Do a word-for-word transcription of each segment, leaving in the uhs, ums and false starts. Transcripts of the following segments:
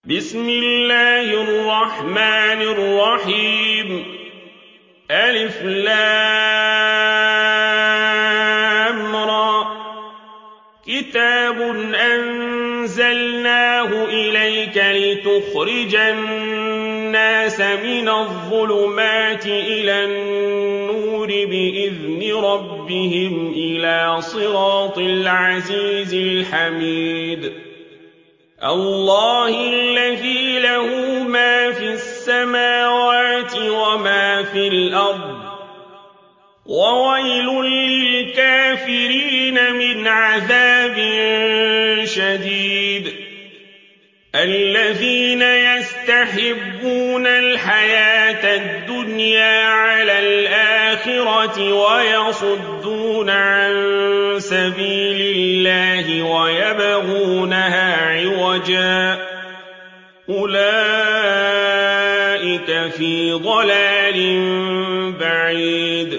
بسم الله الرحمن الرحيم ألف لام را كتاب أنزلناه إليك لتخرج الناس من الظلمات إلى النور بإذن ربهم إلى صراط العزيز الحميد الله الذي له ما في السماوات وما في الأرض وويل للكافرين من عذاب شديد الذين يستحبون الحياة الدنيا على الآخرة ويصدون عن سبيل الله ويبغونها عوجا أولئك في ضلال بعيد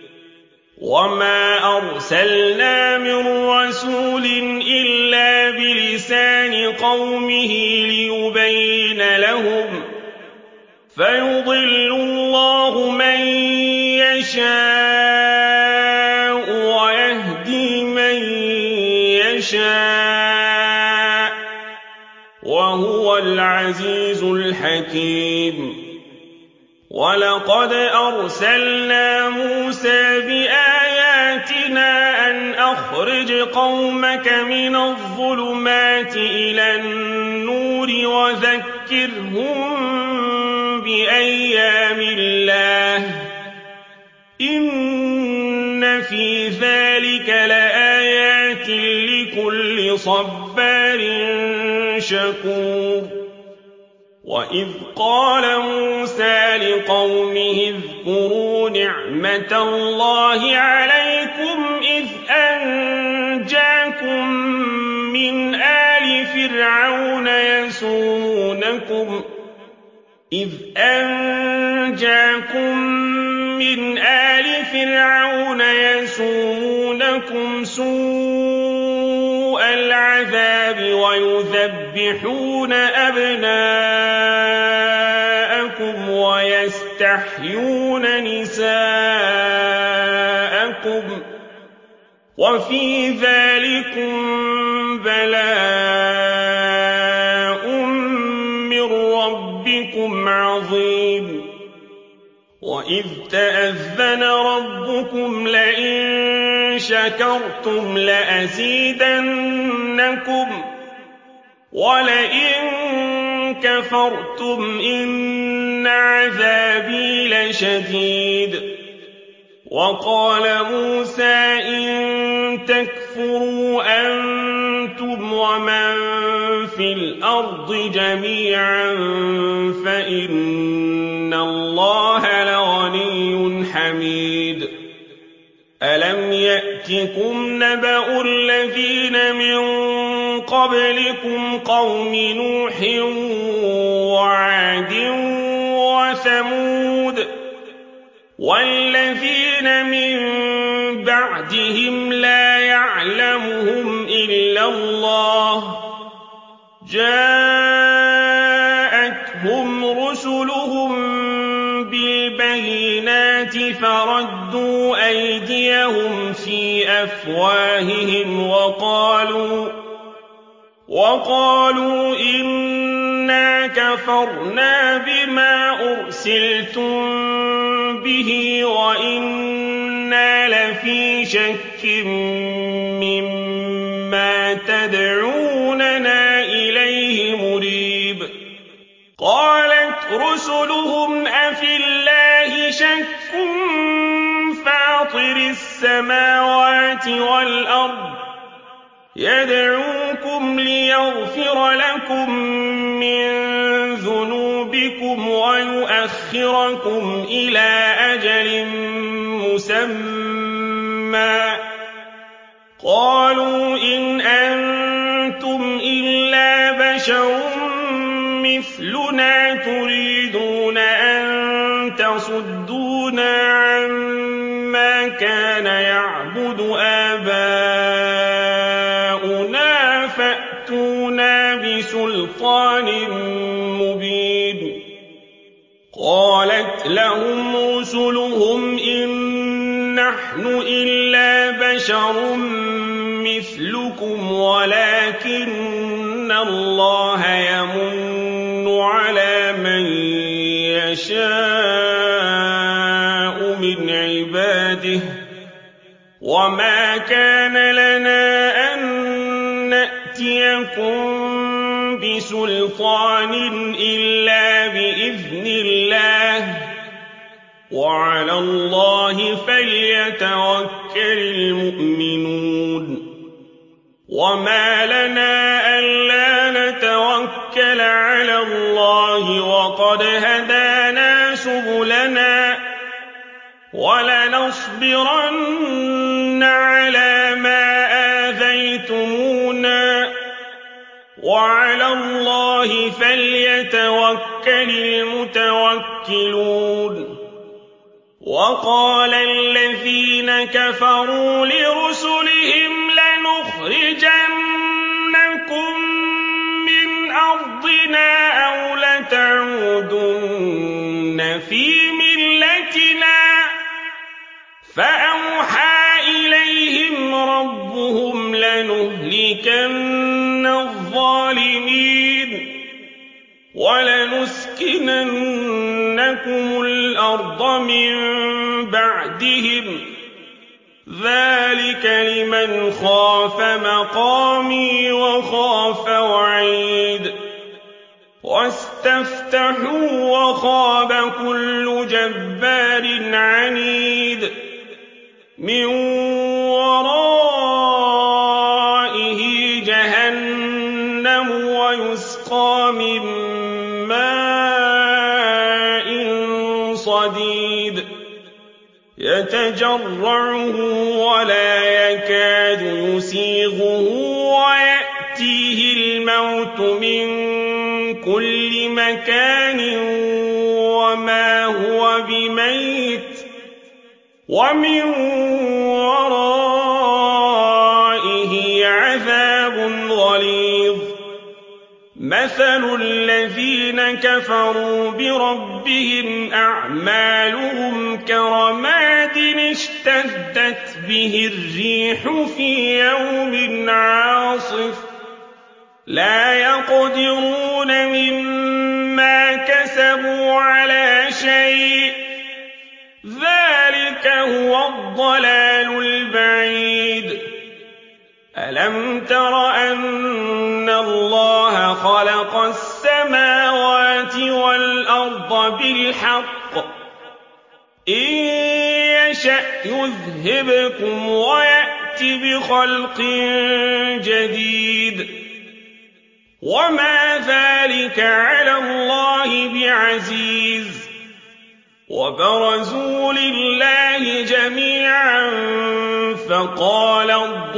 وما أرسلنا من رسول إلا بلسان قومه ليبين لهم فيضل الله من يشاء ويهدي من يشاء وهو العزيز الحكيم ولقد أرسلنا موسى بآياتنا أن أخرج قومك من الظلمات إلى النور وذكرهم بأيام الله إن في ذلك لآيات لكل صبار شكور وإذ قال موسى لقومه اذكروا نعمة الله عليكم إذ أنجاكم من آل فرعون يسومونكم إذ أنجاكم من آل فرعون يسومونكم سوء العذاب ويذبحون أبناءكم ويستحيون نساءكم وفي ذلكم بلاء من ربكم عظيم وإذ تأذن ربكم لئن شكرتم لأزيدنكم ولئن كفرتم إن عذابي لشديد وقال موسى إن تكفروا أنتم ومن في الأرض جميعا فإن الله لغني حميد ألم يأتكم نبأ الذين من قبلكم قوم نوح وعاد وثمود والذين من بعدهم لا يعلمهم إلا الله جاءتهم رسلهم بالبينات فردوا أيديهم في أفواههم وقالوا وقالوا إنا كفرنا بما أرسلتم به وإنا لفي شك مما تدعوننا إليه مريب قالت رسلهم أفي الله شك فاطر السماوات والأرض يدعوكم ليغفر لكم من ذنوبكم ويؤخركم إلى أجل مسمى قالوا إن أنتم إلا بشر مثلنا تريدون أن تصدونا عما كان يعبد آباؤنا فأتونا بسلطان نَحْنُ إِلَّا بَشَرٌ مِّثْلُكُمْ وَلَٰكِنَّ اللَّهَ يَمُنُّ عَلَىٰ مَن يَشَاءُ مِنْ عِبَادِهِ ۖ وَمَا كَانَ لَنَا أَن نَّأْتِيَكُم بِسُلْطَانٍ إِلَّا بِإِذْنِ اللَّهِ ۚ وَعَلَى اللَّهِ فَلْيَتَوَكَّلِ الْمُؤْمِنُونَ وَمَا لَنَا أَلَّا نَتَوَكَّلَ عَلَى اللَّهِ وَقَدْ هَدَانَا سُبُلَنَا ۚ وَلَنَصْبِرَنَّ عَلَىٰ مَا آذَيْتُمُونَا ۚ وَعَلَى اللَّهِ فَلْيَتَوَكَّلِ الْمُتَوَكِّلُونَ وَقَالَ الَّذِينَ كَفَرُوا لِرُسُلِهِمْ لَنُخْرِجَنَّكُم مِّنْ أَرْضِنَا أَوْ لَتَعُودُنَّ فِي مِلَّتِنَا ۖ فَأَوْحَىٰ إِلَيْهِمْ رَبُّهُمْ لَنُهْلِكَنَّ الظَّالِمِينَ وَلَنُسْكِنَنَّكُمُ الْأَرْضَ مِن بَعْدِهِمْ ۚ ذَٰلِكَ لِمَنْ خَافَ مَقَامِي وَخَافَ وَعِيدِ وَاسْتَفْتَحُوا وَخَابَ كُلُّ جَبَّارٍ عَنِيدٍ مِّن وَرَائِهِ جَهَنَّمُ وَيُسْقَىٰ مِن مَّاءٍ صَدِيدٍ يَتَجَرَّعُهُ وَلَا يَكَادُ يُسِيغُهُ وَيَأْتِيهِ الْمَوْتُ مِن كُلِّ مَكَانٍ وَمَا هُوَ بِمَيِّتٍ وَمِن وَرَائِهِ عَذَابٌ غَلِيظٌ مَّثَلُ الَّذِينَ كَفَرُوا بِرَبِّهِمْ أَعْمَالُهُمْ كَرَمَادٍ اشْتَدَّتْ بِهِ الرِّيحُ فِي يَوْمٍ عَاصِفٍ لَّا يَقْدِرُونَ مِمَّا كَسَبُوا عَلَىٰ شَيْءٍ ۚ ذَٰلِكَ هُوَ الضَّلَالُ الْبَعِيدُ أَلَمْ تَرَ أَنَّ اللَّهَ خَلَقَ السَّمَاوَاتِ وَالْأَرْضَ بِالْحَقِّ ۚ إِن يَشَأْ يُذْهِبْكُمْ وَيَأْتِ بِخَلْقٍ جَدِيدٍ وَمَا ذَٰلِكَ عَلَى اللَّهِ بِعَزِيزٍ وَبَرَزُوا لِلَّهِ جَمِيعًا فَقَالَ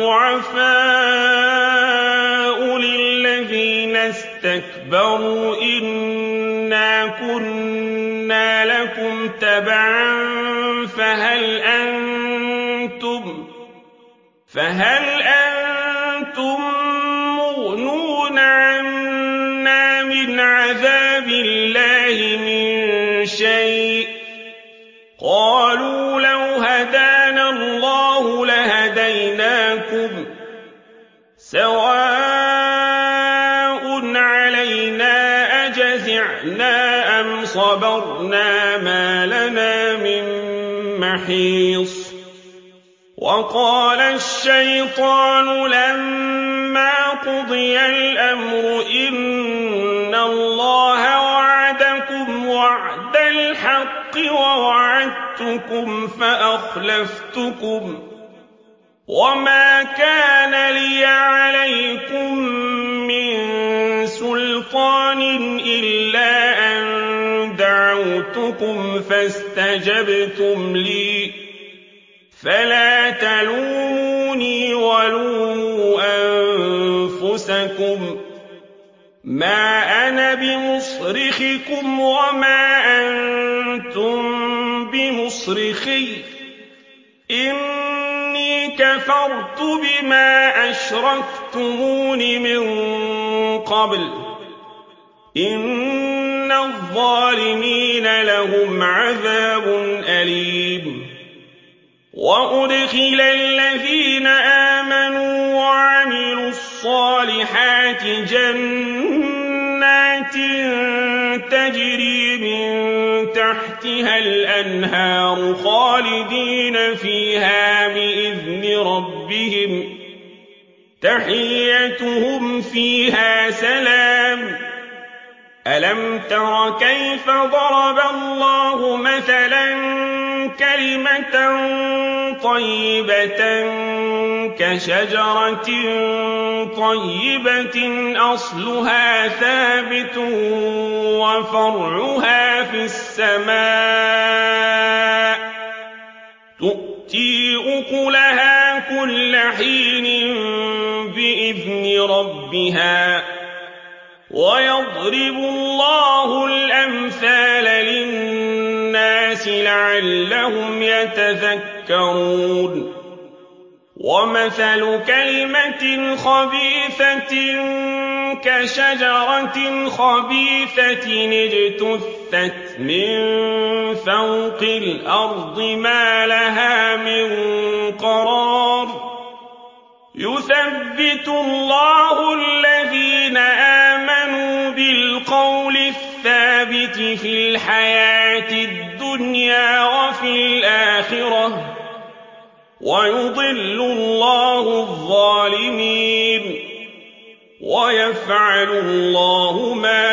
الضُّعَفَاءُ لِلَّذِينَ اسْتَكْبَرُوا إِنَّا كُنَّا لَكُمْ تَبَعًا فَهَلْ أَنتُم فَهَلْ أَنتُم مُّغْنُونَ عَنَّا مِنْ عَذَابِ اللَّهِ مِن شَيْءٍ ۚ قَالُوا لَوْ هَدَانَا اللَّهُ لَهَدَيْنَاكُمْ ۖ سَوَاءٌ عَلَيْنَا أَجَزِعْنَا أَمْ صَبَرْنَا مَا لَنَا مِن مَّحِيصٍ وَقَالَ الشَّيْطَانُ لَمَّا قُضِيَ الْأَمْرُ إِنَّ اللَّهَ وَعَدَكُمْ وَعْدَ الْحَقِّ وَوَعَدتُّكُمْ فَأَخْلَفْتُكُمْ ۖ وَمَا كَانَ لِيَ عَلَيْكُم مِّن سُلْطَانٍ إِلَّا أَن دَعَوْتُكُمْ فَاسْتَجَبْتُمْ لِي ۖ فَلَا تَلُومُونِي وَلُومُوا أَنفُسَكُم ۖ مَّا أَنَا بِمُصْرِخِكُمْ وَمَا أَنتُم بِمُصْرِخِيَّ ۖ إِنِّي كَفَرْتُ بِمَا أَشْرَكْتُمُونِ مِن قَبْلُ ۗ إِنَّ الظَّالِمِينَ لَهُمْ عَذَابٌ أَلِيمٌ وَأُدْخِلَ الَّذِينَ آمَنُوا وَعَمِلُوا الصَّالِحَاتِ جَنَّاتٍ تَجْرِي مِن تَحْتِهَا الْأَنْهَارُ خَالِدِينَ فِيهَا بِإِذْنِ رَبِّهِمْ ۖ تَحِيَّتُهُمْ فِيهَا سَلَامٌ. أَلَمْ تَرَ كَيْفَ ضَرَبَ اللَّهُ مَثَلًا كَلِمَةً طَيِّبَةً كَشَجَرَةٍ طَيِّبَةٍ أَصْلُهَا ثَابِتٌ وَفَرْعُهَا فِي السَّمَاءِ تُؤْتِي أُكُلَهَا كُلَّ حِينٍ بِإِذْنِ رَبِّهَا ۗ وَيَضْرِبُ اللَّهُ الْأَمْثَالَ لِلنَّاسِ لَعَلَّهُمْ يَتَذَكَّرُونَ. وَمَثَلُ كَلِمَةٍ خَبِيثَةٍ كَشَجَرَةٍ خَبِيثَةٍ اجْتُثَّتْ مِن فَوْقِ الْأَرْضِ مَا لَهَا مِن قَرَارٍ. يُثَبِّتُ اللَّهُ الَّذِينَ آمَنُوا بِالْقَوْلِ الثَّابِتِ فِي الْحَيَاةِ الدُّنْيَا وَفِي الْآخِرَةِ ۖ وَيُضِلُّ اللَّهُ الظَّالِمِينَ وَيَفْعَلُ اللَّهُ مَا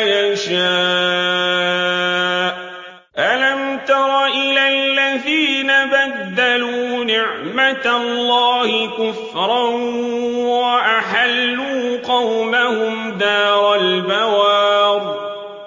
يَشَاءُ. أَلَمْ تَرَ إِلَى الَّذِينَ بَدَّلُوا نِعْمَةَ اللَّهِ كُفْرًا وَأَحَلُّوا قَوْمَهُمْ دَارَ الْبَوَارِ.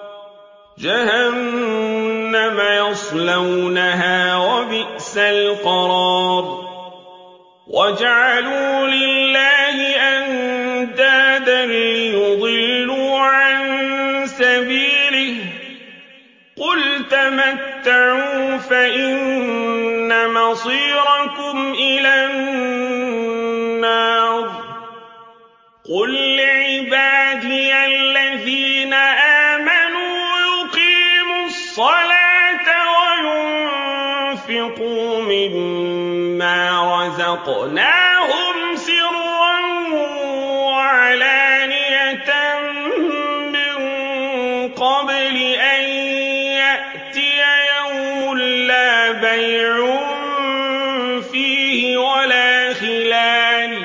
جَهَنَّمَ يَصْلَوْنَهَا وَبِئْسَ الْقَرَارُ. وَجَعَلُوا لِلَّهِ أَندَادًا لِّيُضِلُّوا عَن سَبِيلِهِ ۗ قُلْ تَمَتَّعُوا فَإِنَّ مَصِيرَكُمْ إِلَى النَّارِ. قُل لِّعِبَادِيَ الَّذِينَ آمَنُوا يُقِيمُوا الصَّلَاةَ وَيُنفِقُوا مِمَّا رَزَقْنَاهُمْ سِرًّا وَعَلَانِيَةً مِّن قَبْلِ أَن يَأْتِيَ يَوْمٌ لَّا بَيْعٌ فِيهِ وَلَا خِلَالٌ.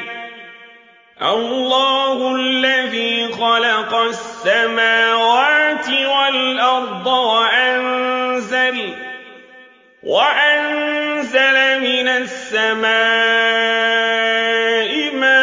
اللَّهُ الَّذِي خَلَقَ السَّمَاوَاتِ وَالْأَرْضَ وَأَنزَلَ وَأَنزَلَ مِنَ السَّمَاءِ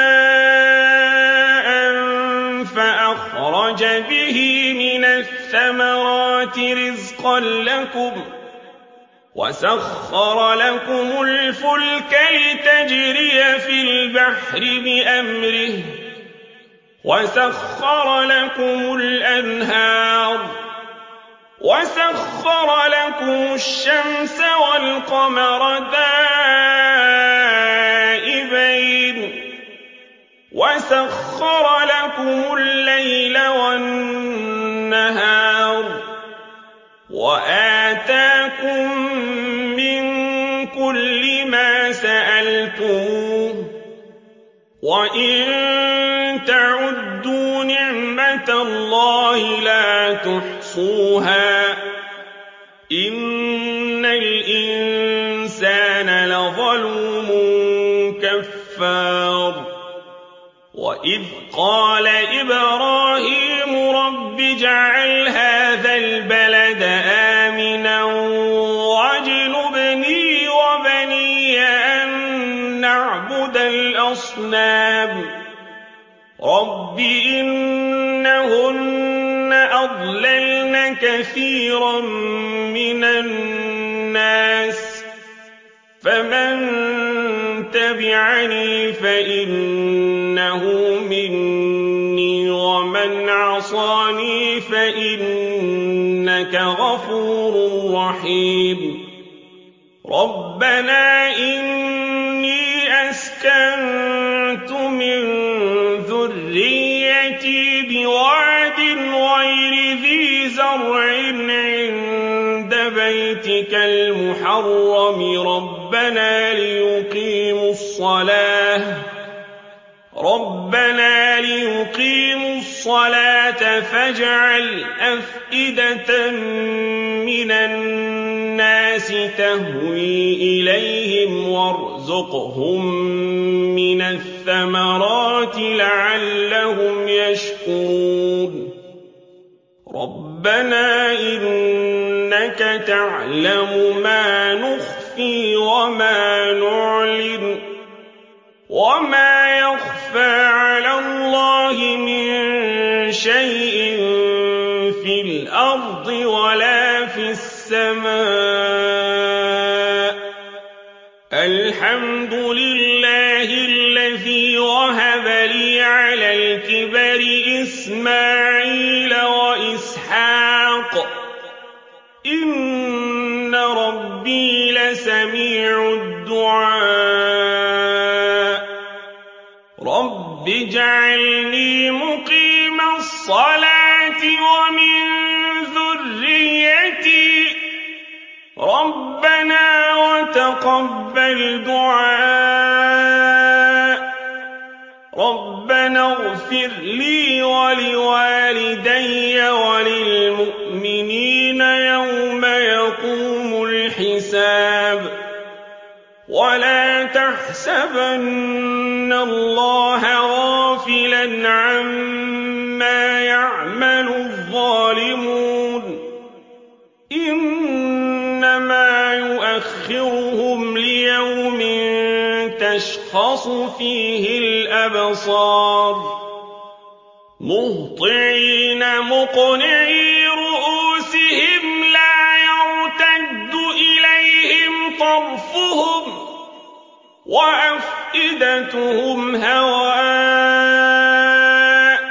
مَاءً فَأَخْرَجَ بِهِ مِنَ الثَّمَرَاتِ رِزْقًا لَّكُمْ ۖ وَسَخَّرَ لَكُمُ الْفُلْكَ لِتَجْرِيَ فِي الْبَحْرِ بِأَمْرِهِ ۖ وَسَخَّرَ لَكُمُ الْأَنْهَارَ ۖ وَسَخَّرَ لَكُمُ الشَّمْسَ وَالْقَمَرَ دَائِبَيْنِ ۖ وَسَخَّرَ لَكُمُ اللَّيْلَ وَالنَّهَارَ ۖ وَآتَاكُم مِّن كُلِّ مَا سَأَلْتُمُوهُ ۚ وَإِن تَعُدُّوا نِعْمَةَ اللَّهِ لَا تُحْصُوهَا ۗ إِنَّ الْإِنسَانَ لَظَلُومٌ كَفَّارٌ. وَإِذْ قَالَ إِبْرَاهِيمُ رَبِّ اجْعَلْ هَٰذَا الْبَلَدَ آمِنًا وَاجْنُبْنِي وَبَنِيَّ أَن نَّعْبُدَ الْأَصْنَامَ. رَبِّ إِنَّهُنَّ أَضْلَلْنَ كَثِيرًا مِّنَ النَّاسِ ۖ فَمَن تَبِعَنِي فَإِنَّهُ مِنِّي وَمَنْ عَصَانِي فَإِنَّكَ غَفُورٌ رَّحِيمٌ. رَبَّنَا إِنِّي أَسْكَنتُ مِن ذُرِّيَّتِي بِوَادٍ غَيْرِ ذِي زَرْعٍ عِندَ بَيْتِكَ الْمُحَرَّمِ رَبَّنَا ربنا ليقيموا الصلاة ربنا ليقيموا الصلاة فاجعل أفئدة من الناس تهوي إليهم وارزقهم من الثمرات لعلهم يشكرون ربنا إنك تعلم ما نخفي وما نعلن وما يخفى على الله من شيء في الأرض ولا في السماء الحمد لله الذي وهب لي على الكبر إسماعيل وإسحاق إن ربي لسميع الدعاء رب اجعلني مقيم الصلاة ومن ذريتي ربنا وتقبل دعاء ربنا اغفر لي ولوالدي وللمؤمنين يوم يقوم الحساب ولا تحسبن الله غافلا عما يعمل الظالمون إنما يؤخرهم ليوم تشخص فيه الأبصار مهطعين مقنعي رؤوسهم لا يرتد إليهم طرفهم وأفئدتهم هواء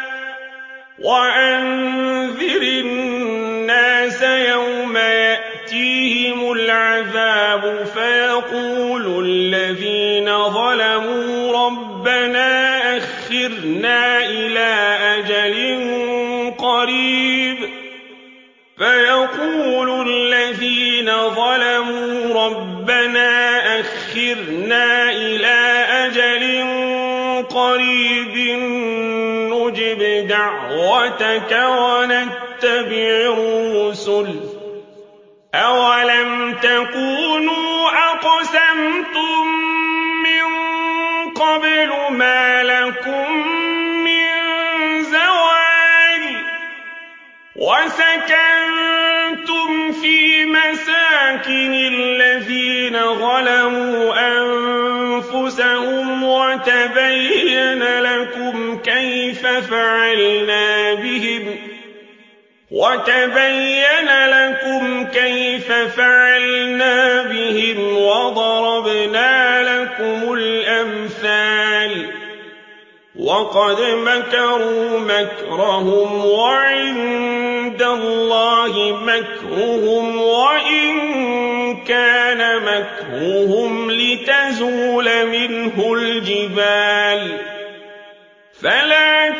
وأنذر الناس يوم يأتيهم العذاب فيقول الذين ظلموا ربنا أخرنا إلى أجل قريب فيقول الذين ظلموا ربنا أخرنا إلى أجل قريب نجب دعوتك ونتبع الرسل أولم تكونوا أقسمتم من قبل ما لكم من زوال وسكنتم في مساكن الذين ظلموا أنفسهم وتبين لكم كيف فعلنا بهم وتبين لكم كيف فعلنا بهم وضربنا لكم الأمثال وقد مكروا مكرهم وعند الله مكرهم وإن كان مكرهم لتزول منه الجبال فلا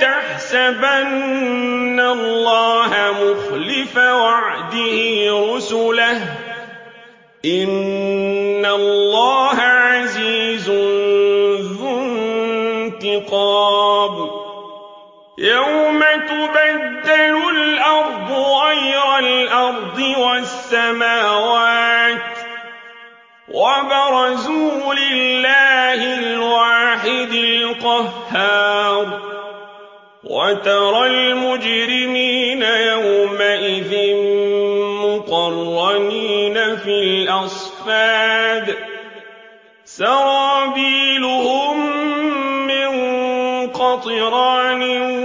تحسبن الله مخلف وعده رسله إن الله عزيز ذو انتقام يوم تبدل الأرض غير الأرض والسماوات وبرزوا لله الواحد القهار وترى المجرمين يومئذ مقرنين في الأصفاد سرابيلهم من قطران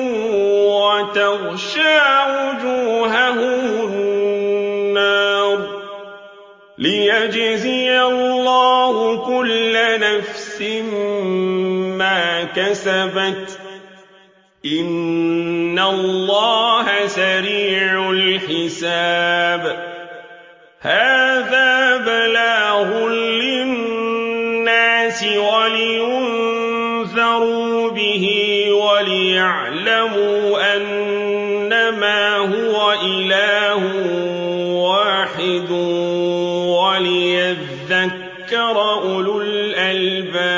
وتغشى وجوههم النار ليجزي الله كل نفس ما كسبت إن الله سريع الحساب هذا بلاغ للناس ولينذروا به وليعلموا أنما هو إله واحد وليذكر لِيَذَّكَّرَ أُولُو الْأَلْبَابِ